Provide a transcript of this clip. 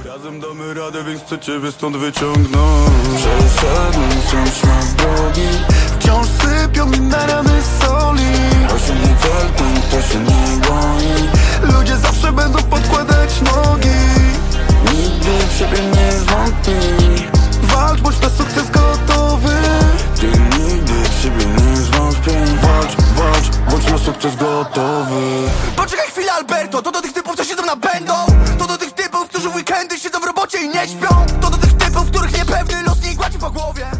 Razem damy radę, więc chcę ciebie stąd wyciągnąć. Przeszedłem wciąż szmat drogi, wciąż sypią mi na rany soli. Osiągnij cel ten, kto się nie boi. Ludzie zawsze będą podkładać nogi. Nigdy w siebie nie zwątpij. Walcz, bądź na sukces gotowy. Ty nigdy w siebie nie zwątpij. Walcz, bądź na sukces gotowy. Poczekaj chwilę, Alberto, to do tych typów, co siedzą na będą. To do tych typów, którzy w weekendy siedzą w robocie i nie śpią. To do tych typów, których niepewny los nie gładzi po głowie.